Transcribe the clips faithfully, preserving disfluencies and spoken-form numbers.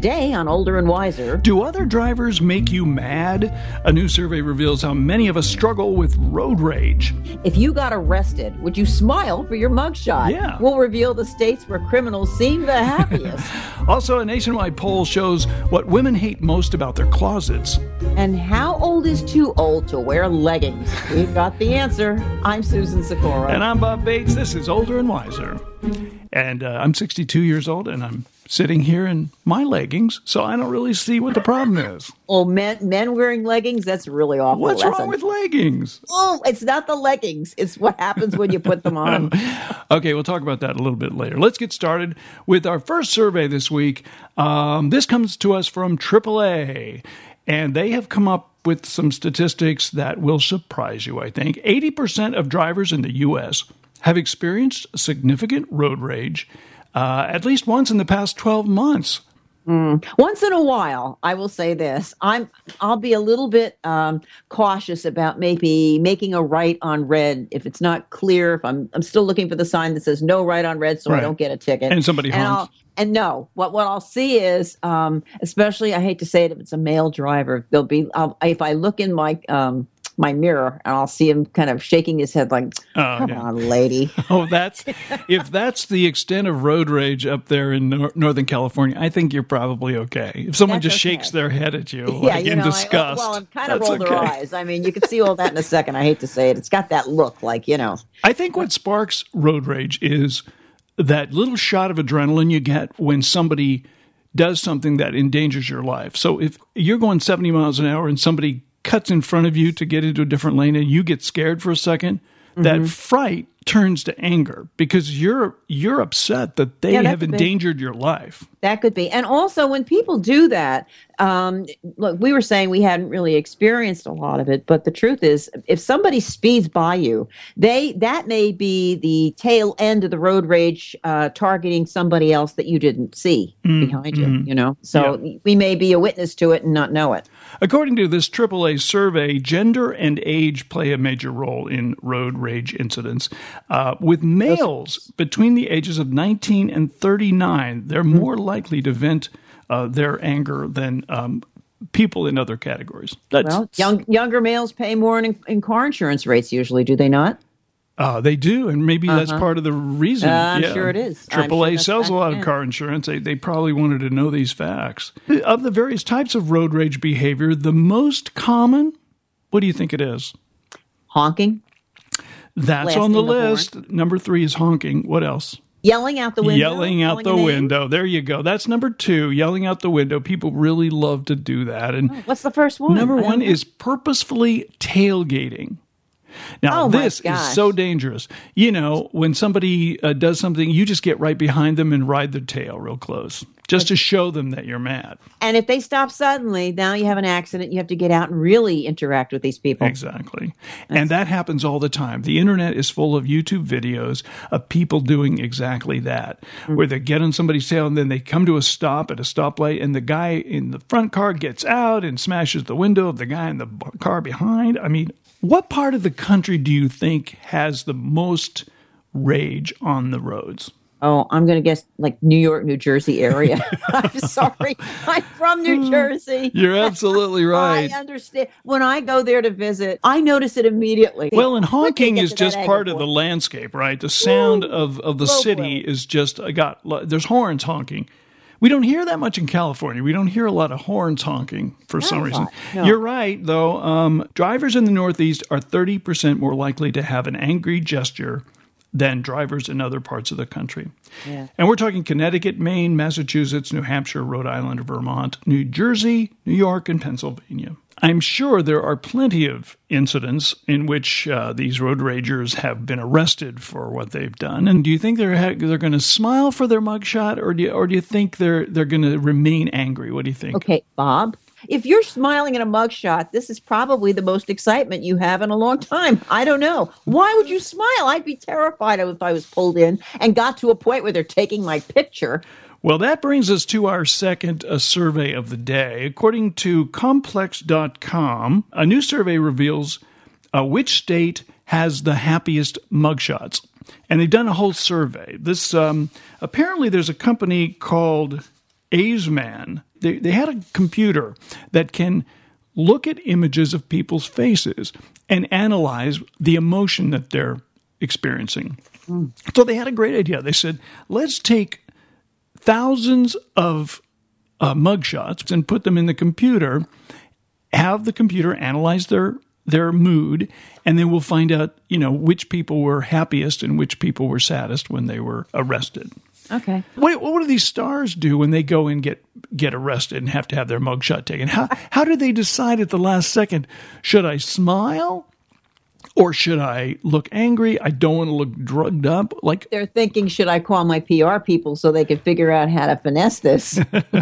Today on Older and Wiser. Do other drivers make you mad? A new survey reveals how many of us struggle with road rage. If you got arrested, would you smile for your mugshot? Yeah. We'll reveal the states where criminals seem the happiest. Also, a nationwide poll shows what women hate most about their closets. And how old is too old to wear leggings? We've got the answer. I'm Susan Sikora. And I'm Bob Bates. This is Older and Wiser. And uh, I'm sixty-two years old, and I'm sitting here in my leggings, so I don't really see what the problem is. Oh, men men wearing leggings? That's really awful. What's That's wrong a... with leggings? Oh, it's not the leggings. It's what happens when you put them on. Okay, we'll talk about that a little bit later. Let's get started with our first survey this week. Um, this comes to us from triple A, and they have come up with some statistics that will surprise you, I think. eighty percent of drivers in the U S have experienced significant road rage uh, at least once in the past twelve months. Mm. Once in a while, I will say this. I'm, I'll be a little bit um, cautious about maybe making a right on red if it's not clear. If I'm, I'm still looking for the sign that says no right on red, so Right. I don't get a ticket. And somebody and honks. I'll, and no, what what I'll see is, um, especially I hate to say it, if it's a male driver, there'll be I'll, if I look in my um, my mirror and I'll see him kind of shaking his head like, Oh, "Come yeah. on, lady." Oh, that's if that's the extent of road rage up there in nor- Northern California, I think you're probably okay. If someone That's just okay. shakes their head at you Yeah, like you in know, I, disgust, well, and kind of that's roll their okay. eyes. I mean, you can see all that in a second. I hate to say it. It's got that look like, you know. I think what sparks road rage is that little shot of adrenaline you get when somebody does something that endangers your life. So if you're going seventy miles an hour and somebody cuts in front of you to get into a different lane and you get scared for a second, mm-hmm. that fright turns to anger because you're you're upset that they Yeah, that have could be. endangered your life. That could be. And also, when people do that, um, look, we were saying we hadn't really experienced a lot of it, but the truth is, if somebody speeds by you, they that may be the tail end of the road rage uh, targeting somebody else that you didn't see Mm, behind you, mm. you know? So Yeah. we may be a witness to it and not know it. According to this triple A survey, gender and age play a major role in road rage incidents. Uh, with males between the ages of nineteen and thirty-nine, they're more likely to vent uh, their anger than um, people in other categories. That's, Well, young, younger males pay more in, in car insurance rates usually, do they not? Uh, they do, and maybe that's Uh-huh. part of the reason. Uh, I'm yeah. sure it is. I'm triple A sure that's sells a lot back of then. car insurance. They, they probably wanted to know these facts. Of the various types of road rage behavior, the most common, what do you think it is? Honking, That's Blasting on the the horn. list. Number three is honking. What else? yelling out the window. Yelling out calling the a name. window. There you go. That's number two. Yelling out the window. People really love to do that. And What's the first one? number I don't one know. is purposefully tailgating. Now, Oh, my this is gosh. so dangerous. You know, when somebody uh, does something, you just get right behind them and ride their tail real close, just to show them that you're mad. And if they stop suddenly, now you have an accident. You have to get out and really interact with these people. Exactly. And that happens all the time. The internet is full of YouTube videos of people doing exactly that, Mm-hmm. where they get on somebody's tail and then they come to a stop at a stoplight and the guy in the front car gets out and smashes the window of the guy in the b- car behind. I mean, what part of the country do you think has the most rage on the roads? Oh, I'm going to guess like New York, New Jersey area. I'm sorry. I'm from New Jersey. You're absolutely right. I understand. When I go there to visit, I notice it immediately. Well, and Quick to honking get is to that just angle part of the point. landscape, right? The sound Woo! of, of the Blow, city blow. is just I got. There's horns honking. We don't hear that much in California. We don't hear a lot of horns honking for some Not a reason. lot, no. You're right, though. Um, drivers in the Northeast are thirty percent more likely to have an angry gesture than drivers in other parts of the country. Yeah. And we're talking Connecticut, Maine, Massachusetts, New Hampshire, Rhode Island, Vermont, New Jersey, New York, and Pennsylvania. I'm sure there are plenty of incidents in which uh, these road ragers have been arrested for what they've done. And do you think they're ha- they're going to smile for their mugshot, or do you, or do you think they're they're going to remain angry? What do you think? Okay, Bob. If you're smiling in a mugshot, this is probably the most excitement you have in a long time. I don't know. Why would you smile? I'd be terrified if I was pulled in and got to a point where they're taking my picture. Well, that brings us to our second uh, survey of the day. According to complex dot com, a new survey reveals uh, which state has the happiest mugshots. And they've done a whole survey. This um, apparently there's a company called Azeman. They, they had a computer that can look at images of people's faces and analyze the emotion that they're experiencing. Mm. So they had a great idea. They said, let's take thousands of uh, mugshots and put them in the computer, have the computer analyze their their mood, and then we'll find out, you know, which people were happiest and which people were saddest when they were arrested. Okay. What, what do these stars do when they go and get get arrested and have to have their mugshot taken? How how do they decide at the last second, should I smile or should I look angry? I don't want to look drugged up. Like they're thinking, should I call my P R people so they can figure out how to finesse this?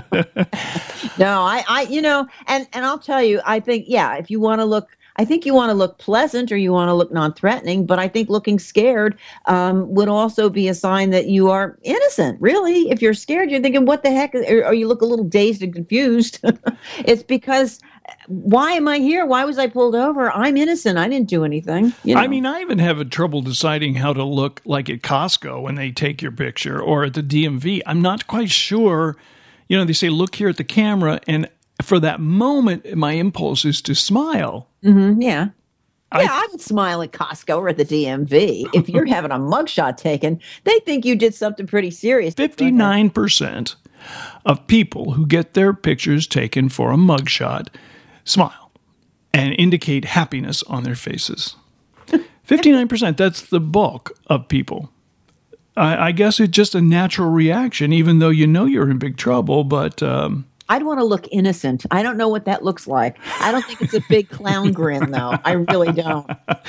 No, I, I, you know, and, and I'll tell you, I think, yeah, if you want to look, I think you want to look pleasant or you want to look non-threatening, but I think looking scared um, would also be a sign that you are innocent. Really, if you're scared, you're thinking, what the heck? Or, or you look a little dazed and confused. It's because, why am I here? Why was I pulled over? I'm innocent. I didn't do anything. You know? I mean, I even have a trouble deciding how to look like at Costco when they take your picture or at the D M V. I'm not quite sure. You know, they say, look here at the camera, and for that moment, my impulse is to smile. Mm-hmm, yeah. I, yeah, I would smile at Costco or at the D M V. If you're having a mugshot taken, they think you did something pretty serious. fifty-nine percent of people who get their pictures taken for a mugshot smile and indicate happiness on their faces. fifty-nine percent, that's the bulk of people. I, I guess it's just a natural reaction, even though you know you're in big trouble, but... Um, I'd want to look innocent. I don't know what that looks like. I don't think it's a big clown grin, though. I really don't.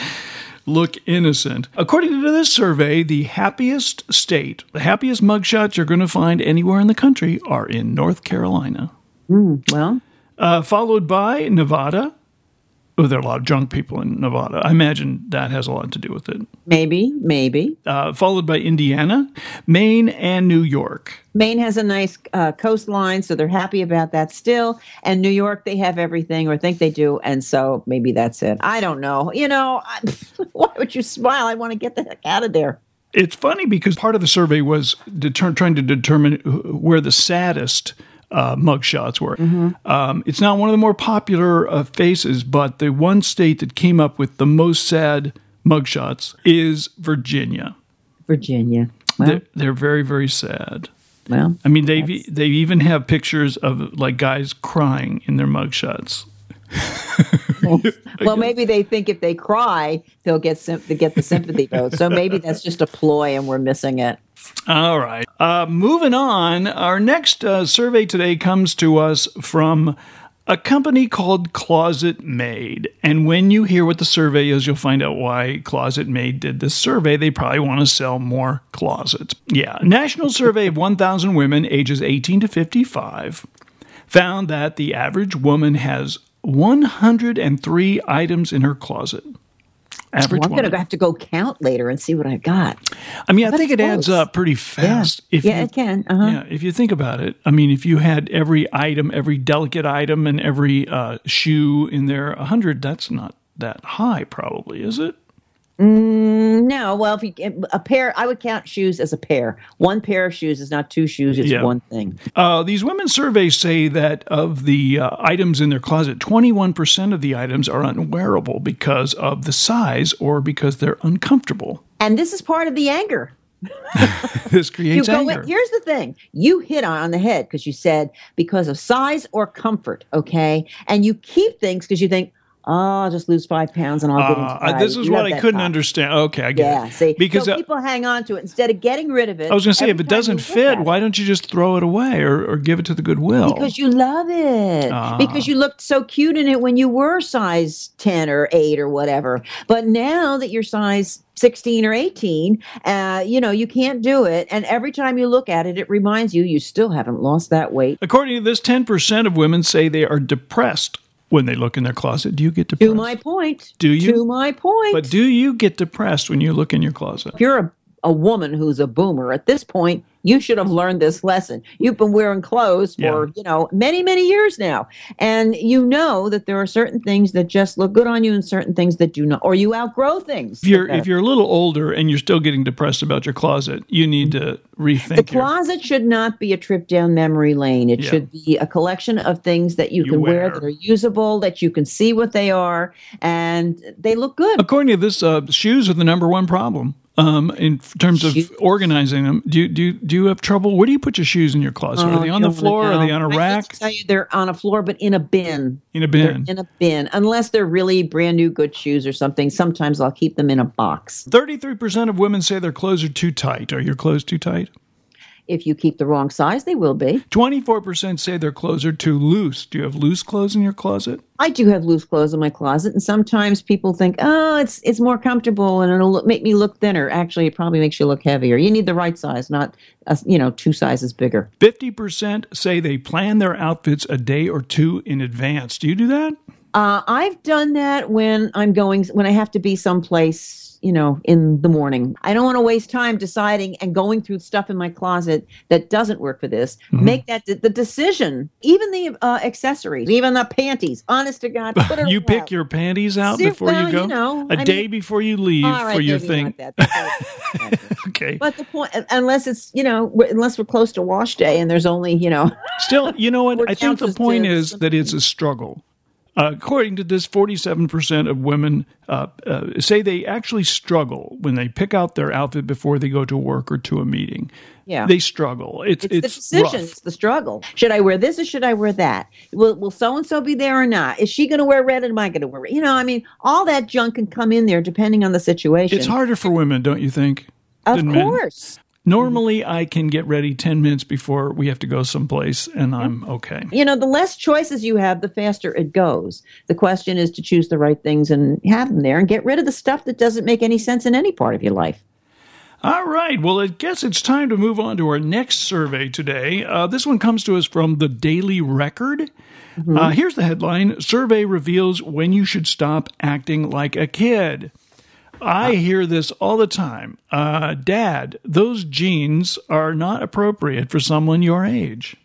Look innocent. According to this survey, the happiest state, the happiest mugshots you're going to find anywhere in the country are in North Carolina. Mm, well... Uh, followed by Nevada. Oh, there are a lot of drunk people in Nevada. I imagine that has a lot to do with it. Maybe, maybe. Uh, followed by Indiana, Maine, and New York. Maine has a nice uh, coastline, so they're happy about that still. And New York, they have everything, or think they do, and so maybe that's it. I don't know. You know, I, why would you smile? I want to get the heck out of there. It's funny because part of the survey was deter- trying to determine where the saddest Uh, mugshots were. Mm-hmm. Um, it's not one of the more popular uh, faces, but the one state that came up with the most sad mugshots is Virginia. Virginia. Well, they're, they're very, very sad. Well, I mean, they they even have pictures of like guys crying in their mugshots. well, well, maybe they think if they cry, they'll get sim- to get the sympathy vote. So maybe that's just a ploy, and we're missing it. All right. Uh, moving on, our next uh, survey today comes to us from a company called Closet Made. And when you hear what the survey is, you'll find out why Closet Made did this survey. They probably want to sell more closets. Yeah. A national survey of one thousand women ages eighteen to fifty-five found that the average woman has one hundred three items in her closet. Average well, I'm going to have to go count later and see what I got. I mean, I, I think it close. adds up pretty fast. Yeah, if yeah you, it can. Uh-huh. Yeah, if you think about it. I mean, if you had every item, every delicate item, and every uh, shoe in there, one hundred, that's not that high probably, is it? Mm, no. Well, if you a pair, I would count shoes as a pair. One pair of shoes is not two shoes; it's yeah. one thing. Uh, these women's surveys say that of the uh, items in their closet, twenty-one percent of the items are unwearable because of the size or because they're uncomfortable. And this is part of the anger. This creates you go anger. In, here's the thing. You hit on, on the head because you said because of size or comfort, okay? And you keep things because you think, oh, I'll just lose five pounds and I'll get into uh, This is you what I couldn't top. understand. Okay, I get yeah, it. See, because so uh, people hang on to it instead of getting rid of it. I was going to say, if it doesn't fit, why don't you just throw it away or, or give it to the Goodwill? Because you love it. Uh, because you looked so cute in it when you were size ten or eight or whatever. But now that you're size sixteen or eighteen, uh, you know, you can't do it. And every time you look at it, it reminds you you still haven't lost that weight. According to this, ten percent of women say they are depressed when they look in their closet. Do you get depressed? To my point. Do you? To my point. But do you get depressed when you look in your closet? If you're a, a woman who's a boomer, at this point, You should have learned this lesson. You've been wearing clothes for, Yeah. you know, many, many years now. And you know that there are certain things that just look good on you and certain things that do not, or you outgrow things. If you're if you're a little older and you're still getting depressed about your closet, you need to rethink The your- closet should not be a trip down memory lane. It Yeah. should be a collection of things that you, You can wear. wear. that are usable, that you can see what they are, and they look good. According to this, uh, shoes are the number one problem um, in terms of Shoes. organizing them. Do you, do you, do you have trouble? Where do you put your shoes in your closet? Are Oh, they on you the don't floor? wanna Are they on a know. I rack? hate to tell you they're on a floor, but in a bin. In a They're bin? in a bin, unless they're really brand new good shoes or something. Sometimes I'll keep them in a box. thirty-three percent of women say their clothes are too tight. Are your clothes too tight? If you keep the wrong size, they will be. twenty-four percent say their clothes are too loose. Do you have loose clothes in your closet? I do have loose clothes in my closet, and sometimes people think, "Oh, it's it's more comfortable and it'll look, make me look thinner." Actually, it probably makes you look heavier. You need the right size, not a, you know two sizes bigger. fifty percent say they plan their outfits a day or two in advance. Do you do that? Uh, I've done that when I'm going when I have to be someplace, you know, in the morning. I don't want to waste time deciding and going through stuff in my closet that doesn't work for this. Mm-hmm. Make that the decision, even the uh, accessories, even the panties. Honest to God, put it You away. pick your panties out See, before well, you go? you know, a I day mean- before you leave All right, for your maybe thing. not that. That's Okay. But the point, unless it's, you know, we're- unless we're close to wash day and there's only, you know, Still, you know what? Or I think the couches point to is that it's a struggle. Uh, according to this, forty-seven percent of women uh, uh, say they actually struggle when they pick out their outfit before they go to work or to a meeting. Yeah. They struggle. It's it's, it's, the decision, rough. it's the struggle. Should I wear this or should I wear that? Will will so and so be there or not? Is she going to wear red and am I going to wear red? You know, I mean, all that junk can come in there depending on the situation. It's harder for women, don't you think? Of than men? course. Normally, I can get ready ten minutes before we have to go someplace, and I'm okay. You know, the less choices you have, the faster it goes. The question is to choose the right things and have them there and get rid of the stuff that doesn't make any sense in any part of your life. All right. Well, I guess it's time to move on to our next survey today. Uh, this one comes to us from the Daily Record. Mm-hmm. Uh, here's the headline: Survey reveals when you should stop acting like a kid. I hear this all the time. Uh, Dad, those jeans are not appropriate for someone your age.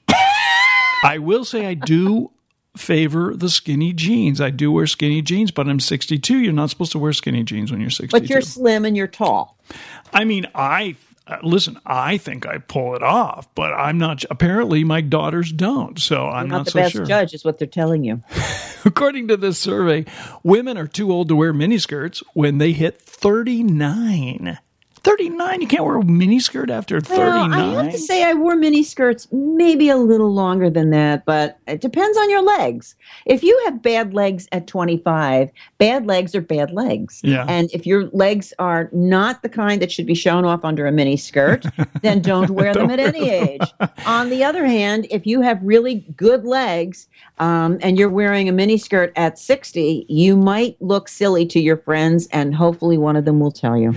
I will say I do favor the skinny jeans. I do wear skinny jeans, but I'm sixty-two. You're not supposed to wear skinny jeans when you're sixty-two. But you're slim and you're tall. I mean, I uh, listen. I think I pull it off, but I'm not. Apparently, my daughters don't, so I'm You're not, not, the so best sure. judge is what they're telling you. According to this survey, women are too old to wear miniskirts when they hit thirty-nine. thirty-nine? You can't wear a miniskirt after thirty-nine? Well, I have to say I wore mini skirts maybe a little longer than that, but it depends on your legs. If you have bad legs at twenty-five, bad legs are bad legs. Yeah. And if your legs are not the kind that should be shown off under a mini skirt, then don't wear them at any age. On the other hand, if you have really good legs um, and you're wearing a mini skirt at sixty, you might look silly to your friends, and hopefully one of them will tell you.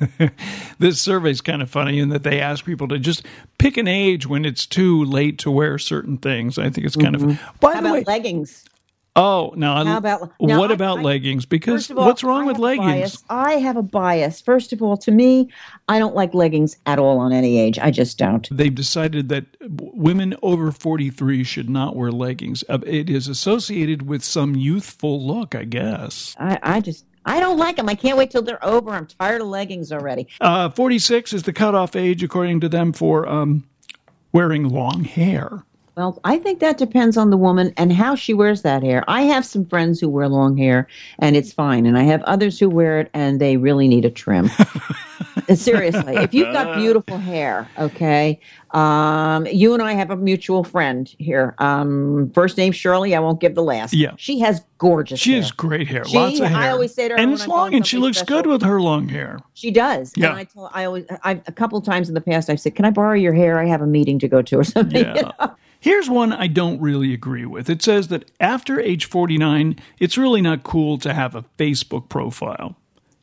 This survey is kind of funny in that they ask people to just pick an age when it's too late to wear certain things. I think it's kind of. By Mm-hmm. How the about way, leggings? oh, now, How about- now, what I- about I- leggings? Because First of all, what's wrong I with have a leggings? bias. I have a bias. First of all, to me, I don't like leggings at all on any age. I just don't. They've decided that w- women over forty-three should not wear leggings. Uh, It is associated with some youthful look, I guess. I, I just, I don't like them. I can't wait till they're over. I'm tired of leggings already. Uh, forty-six is the cutoff age, according to them, for um, wearing long hair. Well, I think that depends on the woman and how she wears that hair. I have some friends who wear long hair and it's fine. And I have others who wear it and they really need a trim. Seriously, if you've got beautiful hair, okay, um, you and I have a mutual friend here. Um, first name Shirley. I won't give the last. Yeah. She has gorgeous She hair. has great hair, She- lots of hair. I always say to her and when it's I'm long, going and she someplace looks good special- with her long hair. She does. Yeah. And I tell I always I've a couple of times in the past I've said, "Can I borrow your hair? I have a meeting to go to or something." Yeah. You know? Here's one I don't really agree with. It says that after age forty-nine, it's really not cool to have a Facebook profile.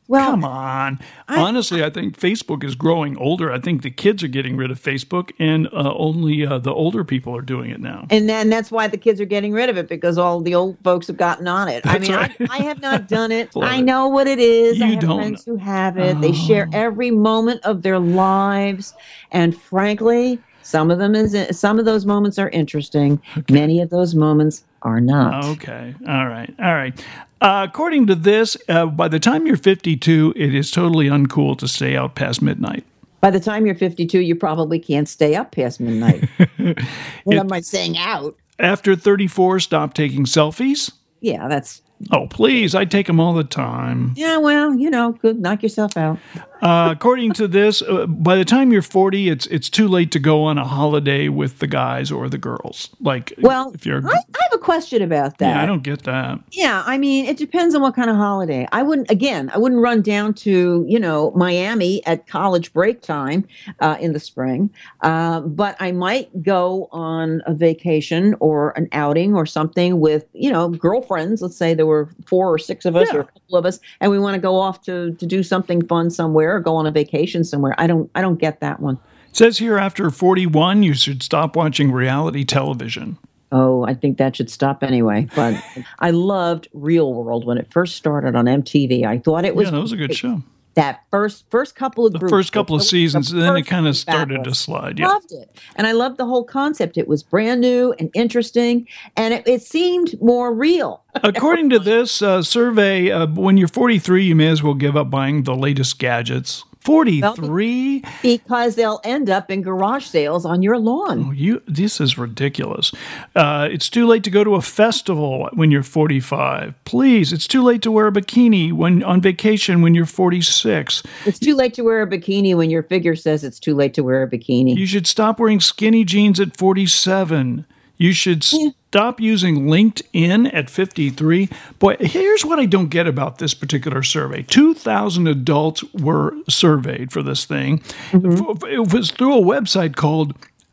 Well, come on. I- Honestly, I think Facebook is growing older. I think the kids are getting rid of Facebook, and uh, only uh, the older people are doing it now. And then that's why the kids are getting rid of it, because all the old folks have gotten on it. I That's mean, right. I, I have not done it. Love I it. know what it is. I You have don't friends know. who have it. They share every moment of their lives, and frankly, some of them is some of those moments are interesting. Many of those moments are not. Okay. All right. All right. Uh, according to this, uh, by the time you're fifty-two, it is totally uncool to stay out past midnight. By the time you're fifty-two, you probably can't stay up past midnight. What am I saying out? After thirty-four, stop taking selfies. Yeah, that's Oh, please. I take them all the time. yeah. Well, you know, good. Knock yourself out. Uh, according to this, uh, by the time you're forty, it's it's too late to go on a holiday with the guys or the girls. Like, Well, if you're, I, I have a question about that. yeah, I don't get that. Yeah, I mean, it depends on what kind of holiday. I wouldn't, again, I wouldn't run down to, you know, Miami at college break time uh, in the spring, uh, but I might go on a vacation or an outing or something with, you know, girlfriends. Let's say there were four or six of us Yeah. or a couple of us, and we want to go off to to do something fun somewhere or go on a vacation somewhere. I don't, I don't get that one. It says here after forty-one, you should stop watching reality television. Oh, I think that should stop anyway. But I loved Real World when it first started on M T V. I thought it was Yeah, that was a good show. that first first couple of The groups, first couple of the seasons, first then it kind of was started to fabulous. slide. Yeah. Loved it, and I loved the whole concept. It was brand new and interesting, and it, it seemed more real. According to this uh, survey, uh, when you're forty-three, you may as well give up buying the latest gadgets. forty-three? Because they'll end up in garage sales on your lawn. You, this is ridiculous. Uh, it's too late to go to a festival when you're forty-five. Please, it's too late to wear a bikini when on vacation when you're forty-six. It's too late to wear a bikini when your figure says it's too late to wear a bikini. You should stop wearing skinny jeans at forty-seven. You should stop using LinkedIn at fifty-three. Boy, here's what I don't get about this particular survey. two thousand adults were surveyed for this thing. Mm-hmm. It was through a website called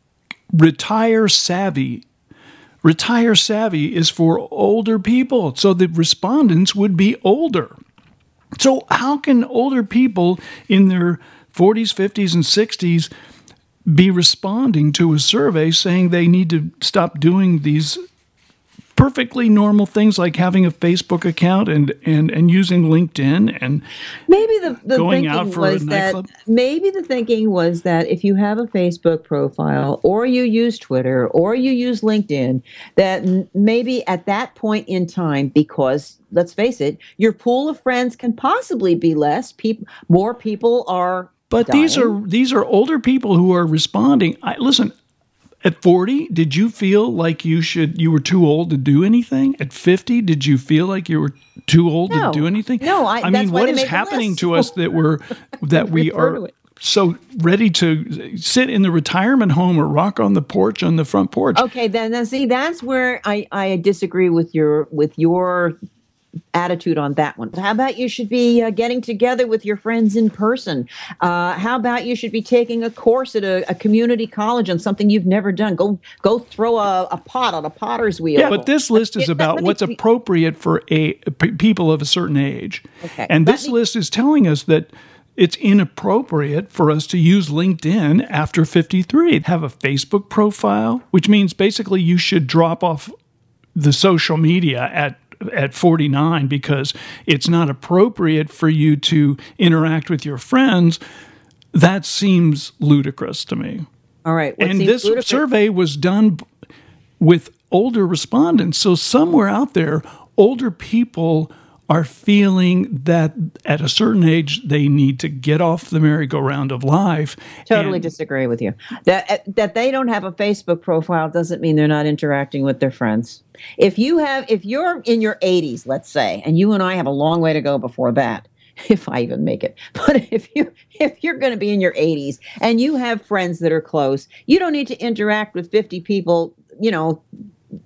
Retire Savvy. Retire Savvy is for older people. So the respondents would be older. So how can older people in their forties, fifties, and sixties be responding to a survey saying they need to stop doing these perfectly normal things like having a Facebook account and, and, and using LinkedIn and maybe the, the going thinking out for a was that nightclub? maybe the thinking was that if you have a Facebook profile or you use Twitter or you use LinkedIn, that m- maybe at that point in time, because let's face it, your pool of friends can possibly be less. People, more people are. But dying. these are these are older people who are responding. I, listen, at forty, did you feel like you should you were too old to do anything? At fifty, did you feel like you were too old No. to do anything? No, I- I that's mean, why what they is make a happening list. to us that we're that we Refer to are it. so ready to sit in the retirement home or rock on the porch on the front porch? Okay, then, then see, that's where I, I disagree with your with your attitude on that one. How about you should be uh, getting together with your friends in person? Uh, how about you should be taking a course at a, a community college on something you've never done? Go go throw a, a pot on a potter's wheel. Yeah, but this list is Let- about let me what's be- appropriate for a p- people of a certain age. Okay, And let this me- list is telling us that it's inappropriate for us to use LinkedIn after fifty-three. Have a Facebook profile, which means basically you should drop off the social media at at forty-nine because it's not appropriate for you to interact with your friends. That seems ludicrous to me. All right. what And seems this ludicrous- survey was done with older respondents. So somewhere out there, older people are feeling that at a certain age they need to get off the merry-go-round of life. Totally and- disagree with you. That uh, that they don't have a Facebook profile doesn't mean they're not interacting with their friends. If you have, if you're in your eighties, let's say, and you and I have a long way to go before that, if I even make it. But if you if you're going to be in your eighties and you have friends that are close, you don't need to interact with fifty people, you know,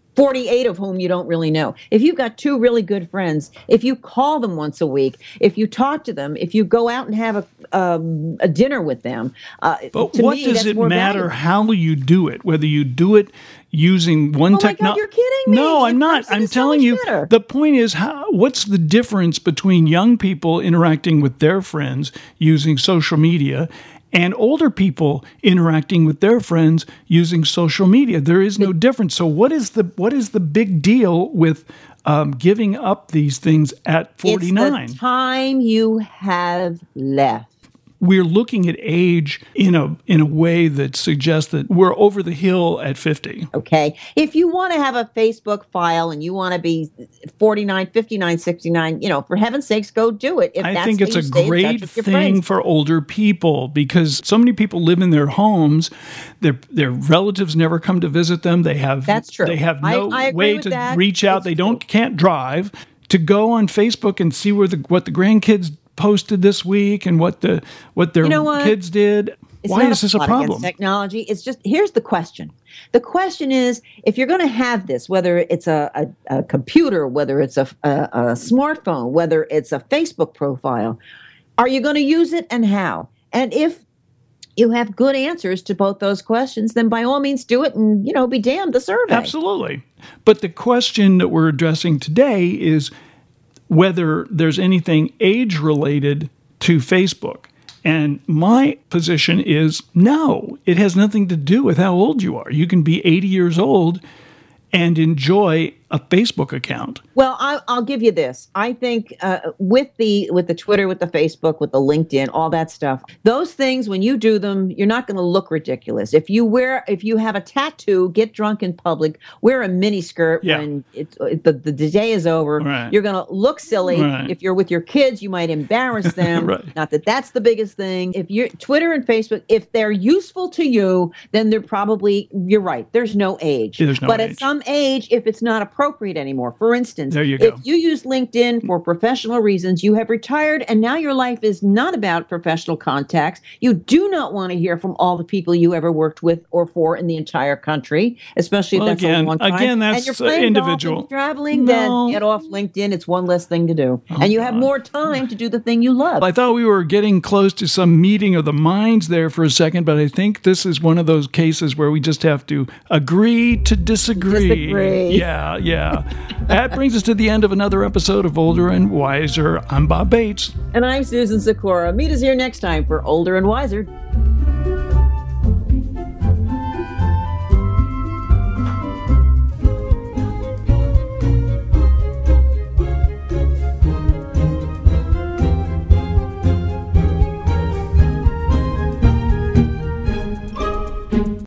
forty-eight of whom you don't really know. If you've got two really good friends, if you call them once a week, if you talk to them, if you go out and have a um, a dinner with them, uh, but to what me, does that's it more matter valuable. how you do it? Whether you do it using one Oh my God, technology? you're kidding me. No, I'm It not. makes it I'm so telling much you. better. The point is, how, what's the difference between young people interacting with their friends using social media and older people interacting with their friends using social media? There is no difference. So what is the what is the big deal with um, giving up these things at forty-nine? It's the time you have left. We're looking at age in a in a way that suggests that we're over the hill at fifty. Okay. If you want to have a Facebook file and you want to be forty-nine, fifty-nine, sixty-nine, you know, for heaven's sakes, go do it. If I that's think how it's you a stay in touch great with your thing friends. for older people because so many people live in their homes. Their their relatives never come to visit them. They have That's true. They have I- no I agree way with to that. reach out. It's they don't true. can't drive to go on Facebook and see where the what the grandkids posted this week and what the what their You know what? kids did. It's Why not is this a plot problem? against technology. It's just, here's the question. The question is, if you're going to have this, whether it's a, a, a computer, whether it's a, a, a smartphone, whether it's a Facebook profile, are you going to use it and how? And if you have good answers to both those questions, then by all means do it and, you know, be damned the survey. Absolutely. But the question that we're addressing today is whether there's anything age-related to Facebook. And my position is no, it has nothing to do with how old you are. You can be eighty years old and enjoy a Facebook account. Well, I, I'll give you this. I think uh, with the with the Twitter, with the Facebook, with the LinkedIn, all that stuff, those things, when you do them, you're not going to look ridiculous. If you wear, if you have a tattoo, get drunk in public, wear a mini skirt Yeah. when it's, it, the, the the day is over, Right. you're going to look silly. Right. If you're with your kids, you might embarrass them. Right. Not that that's the biggest thing. If you're Twitter and Facebook, if they're useful to you, then they're probably, you're right. There's no age. There's no but age. at some age, if it's not appropriate anymore, for instance, There you go. if you use LinkedIn for professional reasons, you have retired and now your life is not about professional contacts. You do not want to hear from all the people you ever worked with or for in the entire country, especially Well, if that's again- a long time. again, that's, and you're uh, playing individual. golf and traveling, No. then get off LinkedIn. It's one less thing to do. Oh, and you have God. more time to do the thing you love. I thought we were getting close to some meeting of the minds there for a second, but I think this is one of those cases where we just have to agree to disagree. Disagree. Yeah, yeah. That brings us to the end of another episode of Older and Wiser. I'm Bob Bates. And I'm Susan Sikora. Meet us here next time for Older and Wiser.